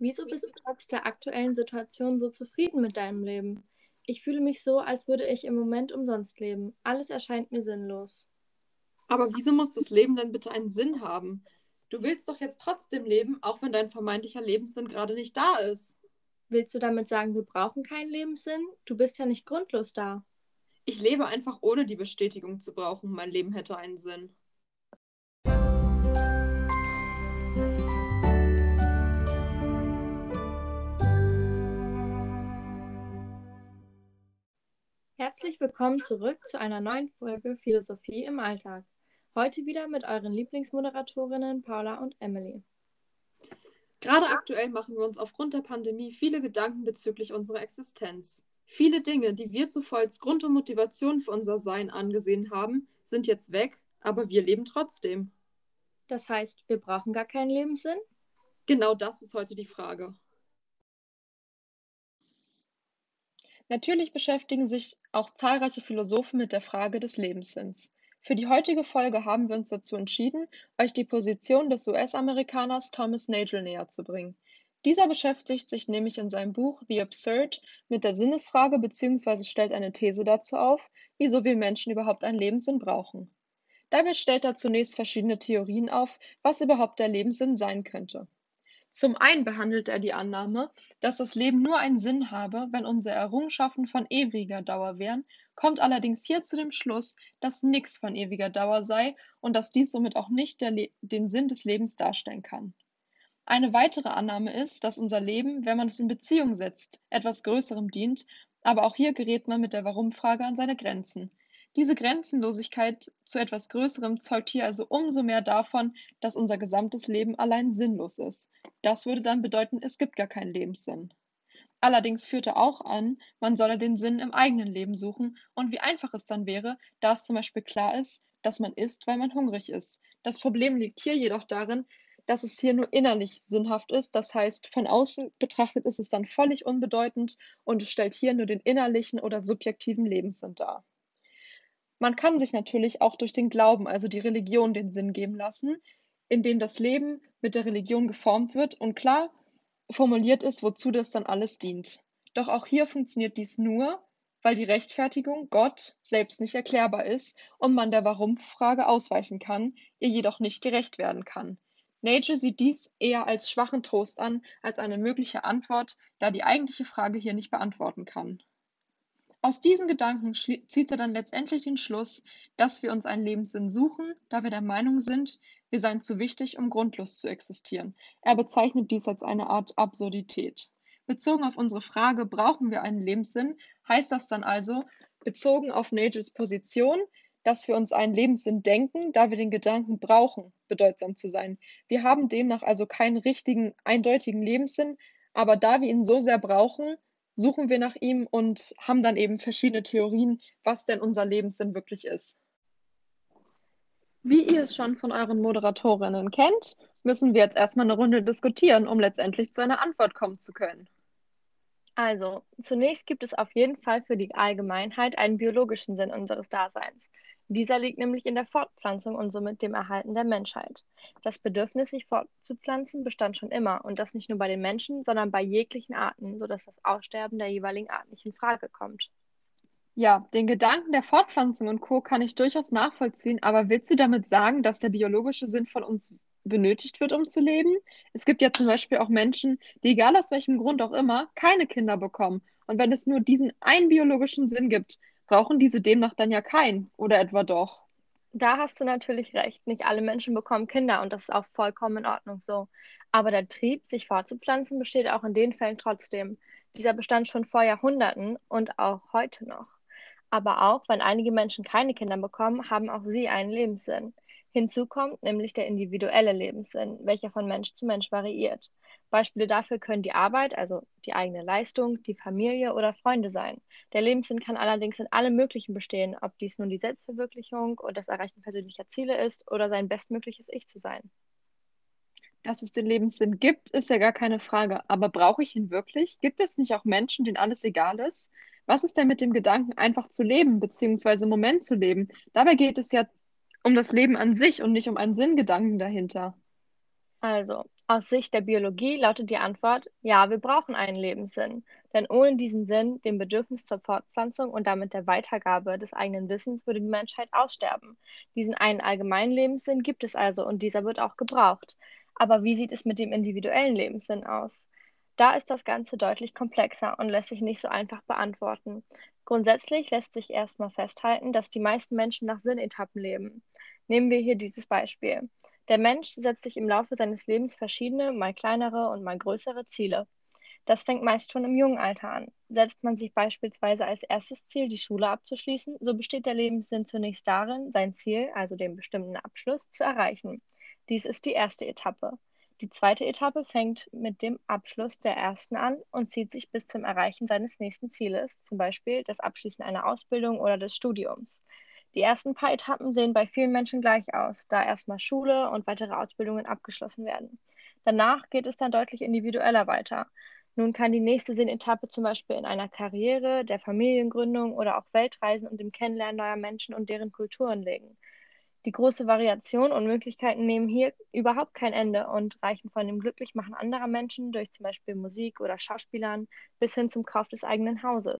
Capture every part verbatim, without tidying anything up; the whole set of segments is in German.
Wieso bist du trotz der aktuellen Situation so zufrieden mit deinem Leben? Ich fühle mich so, als würde ich im Moment umsonst leben. Alles erscheint mir sinnlos. Aber wieso muss das Leben denn bitte einen Sinn haben? Du willst doch jetzt trotzdem leben, auch wenn dein vermeintlicher Lebenssinn gerade nicht da ist. Willst du damit sagen, wir brauchen keinen Lebenssinn? Du bist ja nicht grundlos da. Ich lebe einfach ohne die Bestätigung zu brauchen, mein Leben hätte einen Sinn. Herzlich willkommen zurück zu einer neuen Folge Philosophie im Alltag. Heute wieder mit euren Lieblingsmoderatorinnen Paula und Emily. Gerade aktuell machen wir uns aufgrund der Pandemie viele Gedanken bezüglich unserer Existenz. Viele Dinge, die wir zuvor als Grund und Motivation für unser Sein angesehen haben, sind jetzt weg, aber wir leben trotzdem. Das heißt, wir brauchen gar keinen Lebenssinn? Genau das ist heute die Frage. Natürlich beschäftigen sich auch zahlreiche Philosophen mit der Frage des Lebenssinns. Für die heutige Folge haben wir uns dazu entschieden, euch die Position des U S-Amerikaners Thomas Nagel näherzubringen. Dieser beschäftigt sich nämlich in seinem Buch The Absurd mit der Sinnesfrage bzw. stellt eine These dazu auf, wieso wir Menschen überhaupt einen Lebenssinn brauchen. Dabei stellt er zunächst verschiedene Theorien auf, was überhaupt der Lebenssinn sein könnte. Zum einen behandelt er die Annahme, dass das Leben nur einen Sinn habe, wenn unsere Errungenschaften von ewiger Dauer wären, kommt allerdings hier zu dem Schluss, dass nichts von ewiger Dauer sei und dass dies somit auch nicht der Le- den Sinn des Lebens darstellen kann. Eine weitere Annahme ist, dass unser Leben, wenn man es in Beziehung setzt, etwas Größerem dient, aber auch hier gerät man mit der Warum-Frage an seine Grenzen. Diese Grenzenlosigkeit zu etwas Größerem zeugt hier also umso mehr davon, dass unser gesamtes Leben allein sinnlos ist. Das würde dann bedeuten, es gibt gar keinen Lebenssinn. Allerdings führt er auch an, man solle den Sinn im eigenen Leben suchen und wie einfach es dann wäre, da es zum Beispiel klar ist, dass man isst, weil man hungrig ist. Das Problem liegt hier jedoch darin, dass es hier nur innerlich sinnhaft ist, das heißt, von außen betrachtet ist es dann völlig unbedeutend und es stellt hier nur den innerlichen oder subjektiven Lebenssinn dar. Man kann sich natürlich auch durch den Glauben, also die Religion, den Sinn geben lassen, indem das Leben mit der Religion geformt wird und klar formuliert ist, wozu das dann alles dient. Doch auch hier funktioniert dies nur, weil die Rechtfertigung, Gott, selbst nicht erklärbar ist und man der Warum-Frage ausweichen kann, ihr jedoch nicht gerecht werden kann. Nagel sieht dies eher als schwachen Trost an, als eine mögliche Antwort, da die eigentliche Frage hier nicht beantworten kann. Aus diesen Gedanken zieht er dann letztendlich den Schluss, dass wir uns einen Lebenssinn suchen, da wir der Meinung sind, wir seien zu wichtig, um grundlos zu existieren. Er bezeichnet dies als eine Art Absurdität. Bezogen auf unsere Frage, brauchen wir einen Lebenssinn, heißt das dann also, bezogen auf Nagels Position, dass wir uns einen Lebenssinn denken, da wir den Gedanken brauchen, bedeutsam zu sein. Wir haben demnach also keinen richtigen, eindeutigen Lebenssinn, aber da wir ihn so sehr brauchen, suchen wir nach ihm und haben dann eben verschiedene Theorien, was denn unser Lebenssinn wirklich ist. Wie ihr es schon von euren Moderatorinnen kennt, müssen wir jetzt erstmal eine Runde diskutieren, um letztendlich zu einer Antwort kommen zu können. Also, zunächst gibt es auf jeden Fall für die Allgemeinheit einen biologischen Sinn unseres Daseins. Dieser liegt nämlich in der Fortpflanzung und somit dem Erhalten der Menschheit. Das Bedürfnis, sich fortzupflanzen, bestand schon immer und das nicht nur bei den Menschen, sondern bei jeglichen Arten, sodass das Aussterben der jeweiligen Art nicht in Frage kommt. Ja, den Gedanken der Fortpflanzung und Co. kann ich durchaus nachvollziehen, aber willst du damit sagen, dass der biologische Sinn von uns benötigt wird, um zu leben? Es gibt ja zum Beispiel auch Menschen, die, egal aus welchem Grund auch immer, keine Kinder bekommen. Und wenn es nur diesen einen biologischen Sinn gibt, brauchen diese demnach dann ja keinen, oder etwa doch? Da hast du natürlich recht. Nicht alle Menschen bekommen Kinder und das ist auch vollkommen in Ordnung so. Aber der Trieb, sich fortzupflanzen, besteht auch in den Fällen trotzdem. Dieser bestand schon vor Jahrhunderten und auch heute noch. Aber auch wenn einige Menschen keine Kinder bekommen, haben auch sie einen Lebenssinn. Hinzu kommt nämlich der individuelle Lebenssinn, welcher von Mensch zu Mensch variiert. Beispiele dafür können die Arbeit, also die eigene Leistung, die Familie oder Freunde sein. Der Lebenssinn kann allerdings in allem Möglichen bestehen, ob dies nun die Selbstverwirklichung und das Erreichen persönlicher Ziele ist oder sein bestmögliches Ich zu sein. Dass es den Lebenssinn gibt, ist ja gar keine Frage. Aber brauche ich ihn wirklich? Gibt es nicht auch Menschen, denen alles egal ist? Was ist denn mit dem Gedanken, einfach zu leben, beziehungsweise im Moment zu leben? Dabei geht es ja um das Leben an sich und nicht um einen Sinngedanken dahinter. Also, Aus Sicht der Biologie lautet die Antwort, ja, wir brauchen einen Lebenssinn. Denn ohne diesen Sinn, dem Bedürfnis zur Fortpflanzung und damit der Weitergabe des eigenen Wissens, würde die Menschheit aussterben. Diesen einen allgemeinen Lebenssinn gibt es also und dieser wird auch gebraucht. Aber wie sieht es mit dem individuellen Lebenssinn aus? Da ist das Ganze deutlich komplexer und lässt sich nicht so einfach beantworten. Grundsätzlich lässt sich erstmal festhalten, dass die meisten Menschen nach Sinnetappen leben. Nehmen wir hier dieses Beispiel. Der Mensch setzt sich im Laufe seines Lebens verschiedene, mal kleinere und mal größere Ziele. Das fängt meist schon im jungen Alter an. Setzt man sich beispielsweise als erstes Ziel, die Schule abzuschließen, so besteht der Lebenssinn zunächst darin, sein Ziel, also den bestimmten Abschluss, zu erreichen. Dies ist die erste Etappe. Die zweite Etappe fängt mit dem Abschluss der ersten an und zieht sich bis zum Erreichen seines nächsten Zieles, zum Beispiel das Abschließen einer Ausbildung oder des Studiums. Die ersten paar Etappen sehen bei vielen Menschen gleich aus, da erstmal Schule und weitere Ausbildungen abgeschlossen werden. Danach geht es dann deutlich individueller weiter. Nun kann die nächste Sinnetappe zum Beispiel in einer Karriere, der Familiengründung oder auch Weltreisen und dem Kennenlernen neuer Menschen und deren Kulturen liegen. Die große Variation und Möglichkeiten nehmen hier überhaupt kein Ende und reichen von dem Glücklichmachen anderer Menschen durch zum Beispiel Musik oder Schauspielern bis hin zum Kauf des eigenen Hauses.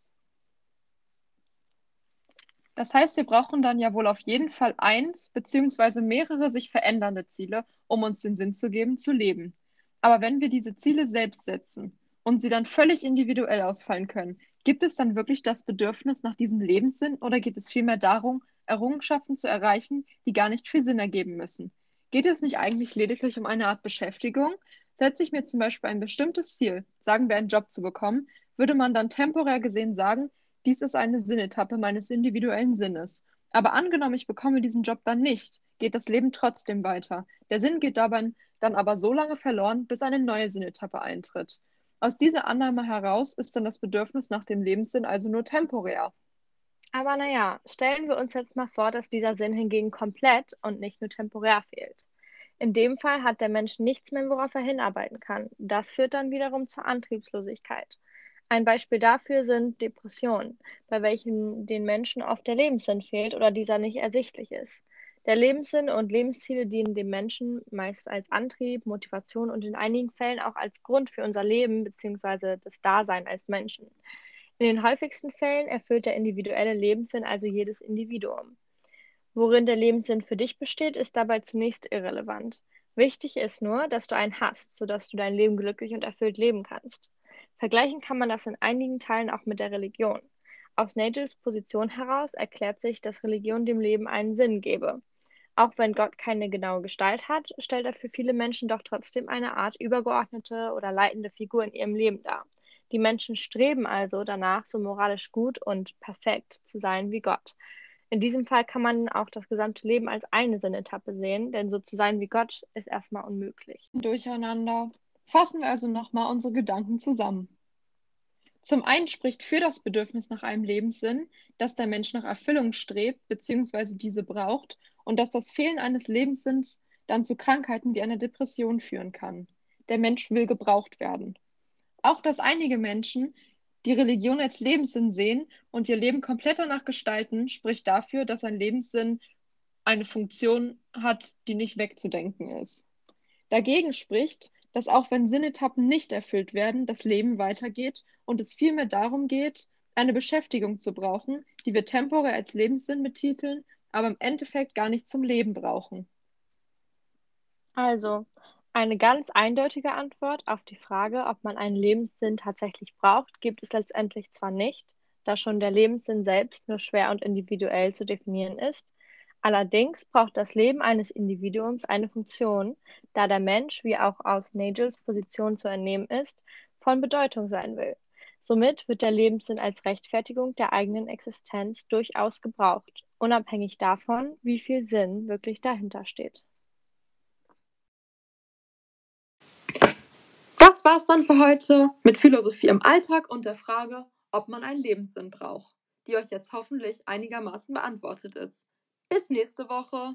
Das heißt, wir brauchen dann ja wohl auf jeden Fall eins beziehungsweise mehrere sich verändernde Ziele, um uns den Sinn zu geben, zu leben. Aber wenn wir diese Ziele selbst setzen und sie dann völlig individuell ausfallen können, gibt es dann wirklich das Bedürfnis nach diesem Lebenssinn oder geht es vielmehr darum, Errungenschaften zu erreichen, die gar nicht viel Sinn ergeben müssen? Geht es nicht eigentlich lediglich um eine Art Beschäftigung? Setze ich mir zum Beispiel ein bestimmtes Ziel, sagen wir einen Job zu bekommen, würde man dann temporär gesehen sagen, dies ist eine Sinnetappe meines individuellen Sinnes. Aber angenommen, ich bekomme diesen Job dann nicht, geht das Leben trotzdem weiter. Der Sinn geht dabei dann aber so lange verloren, bis eine neue Sinnetappe eintritt. Aus dieser Annahme heraus ist dann das Bedürfnis nach dem Lebenssinn also nur temporär. Aber naja, stellen wir uns jetzt mal vor, dass dieser Sinn hingegen komplett und nicht nur temporär fehlt. In dem Fall hat der Mensch nichts mehr, worauf er hinarbeiten kann. Das führt dann wiederum zur Antriebslosigkeit. Ein Beispiel dafür sind Depressionen, bei welchen den Menschen oft der Lebenssinn fehlt oder dieser nicht ersichtlich ist. Der Lebenssinn und Lebensziele dienen dem Menschen meist als Antrieb, Motivation und in einigen Fällen auch als Grund für unser Leben bzw. das Dasein als Menschen. In den häufigsten Fällen erfüllt der individuelle Lebenssinn also jedes Individuum. Worin der Lebenssinn für dich besteht, ist dabei zunächst irrelevant. Wichtig ist nur, dass du einen hast, sodass du dein Leben glücklich und erfüllt leben kannst. Vergleichen kann man das in einigen Teilen auch mit der Religion. Aus Nagels Position heraus erklärt sich, dass Religion dem Leben einen Sinn gebe. Auch wenn Gott keine genaue Gestalt hat, stellt er für viele Menschen doch trotzdem eine Art übergeordnete oder leitende Figur in ihrem Leben dar. Die Menschen streben also danach, so moralisch gut und perfekt zu sein wie Gott. In diesem Fall kann man auch das gesamte Leben als eine Sinnetappe sehen, denn so zu sein wie Gott ist erstmal unmöglich. Durcheinander. Fassen wir also nochmal unsere Gedanken zusammen. Zum einen spricht für das Bedürfnis nach einem Lebenssinn, dass der Mensch nach Erfüllung strebt bzw. diese braucht und dass das Fehlen eines Lebenssinns dann zu Krankheiten wie einer Depression führen kann. Der Mensch will gebraucht werden. Auch dass einige Menschen die Religion als Lebenssinn sehen und ihr Leben komplett danach gestalten, spricht dafür, dass ein Lebenssinn eine Funktion hat, die nicht wegzudenken ist. Dagegen spricht, dass auch wenn Sinnetappen nicht erfüllt werden, das Leben weitergeht und es vielmehr darum geht, eine Beschäftigung zu brauchen, die wir temporär als Lebenssinn betiteln, aber im Endeffekt gar nicht zum Leben brauchen. Also, eine ganz eindeutige Antwort auf die Frage, ob man einen Lebenssinn tatsächlich braucht, gibt es letztendlich zwar nicht, da schon der Lebenssinn selbst nur schwer und individuell zu definieren ist. Allerdings braucht das Leben eines Individuums eine Funktion, da der Mensch, wie auch aus Nagels Position zu entnehmen ist, von Bedeutung sein will. Somit wird der Lebenssinn als Rechtfertigung der eigenen Existenz durchaus gebraucht, unabhängig davon, wie viel Sinn wirklich dahinter steht. Das war's dann für heute mit Philosophie im Alltag und der Frage, ob man einen Lebenssinn braucht, die euch jetzt hoffentlich einigermaßen beantwortet ist. Bis nächste Woche!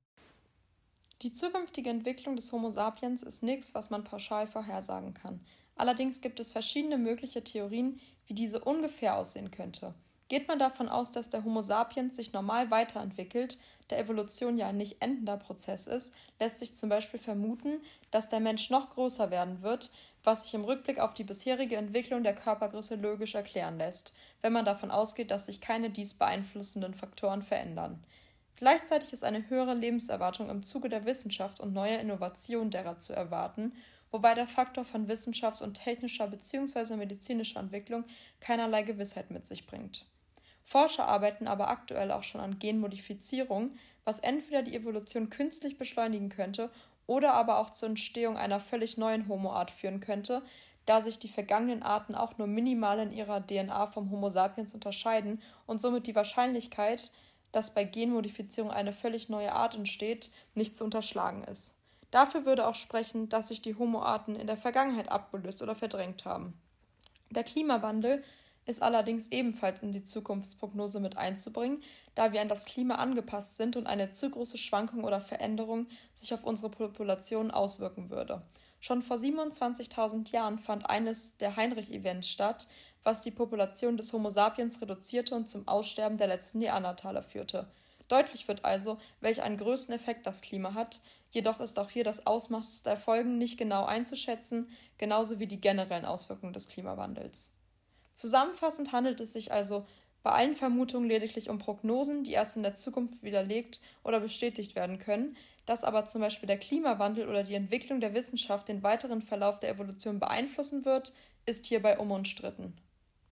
Die zukünftige Entwicklung des Homo sapiens ist nichts, was man pauschal vorhersagen kann. Allerdings gibt es verschiedene mögliche Theorien, wie diese ungefähr aussehen könnte. Geht man davon aus, dass der Homo sapiens sich normal weiterentwickelt, da Evolution ja ein nicht endender Prozess ist, lässt sich zum Beispiel vermuten, dass der Mensch noch größer werden wird, was sich im Rückblick auf die bisherige Entwicklung der Körpergröße logisch erklären lässt, wenn man davon ausgeht, dass sich keine dies beeinflussenden Faktoren verändern. Gleichzeitig ist eine höhere Lebenserwartung im Zuge der Wissenschaft und neuer Innovationen derer zu erwarten, wobei der Faktor von Wissenschaft und technischer bzw. medizinischer Entwicklung keinerlei Gewissheit mit sich bringt. Forscher arbeiten aber aktuell auch schon an Genmodifizierung, was entweder die Evolution künstlich beschleunigen könnte oder aber auch zur Entstehung einer völlig neuen Homo-Art führen könnte, da sich die vergangenen Arten auch nur minimal in ihrer D N A vom Homo sapiens unterscheiden und somit die Wahrscheinlichkeit, dass bei Genmodifizierung eine völlig neue Art entsteht, nicht zu unterschlagen ist. Dafür würde auch sprechen, dass sich die Homo-Arten in der Vergangenheit abgelöst oder verdrängt haben. Der Klimawandel ist allerdings ebenfalls in die Zukunftsprognose mit einzubringen, da wir an das Klima angepasst sind und eine zu große Schwankung oder Veränderung sich auf unsere Population auswirken würde. Schon vor siebenundzwanzigtausend Jahren fand eines der Heinrich-Events statt, was die Population des Homo sapiens reduzierte und zum Aussterben der letzten Neandertaler führte. Deutlich wird also, welch einen größten Effekt das Klima hat, jedoch ist auch hier das Ausmaß der Folgen nicht genau einzuschätzen, genauso wie die generellen Auswirkungen des Klimawandels. Zusammenfassend handelt es sich also bei allen Vermutungen lediglich um Prognosen, die erst in der Zukunft widerlegt oder bestätigt werden können, dass aber zum Beispiel der Klimawandel oder die Entwicklung der Wissenschaft den weiteren Verlauf der Evolution beeinflussen wird, ist hierbei unumstritten.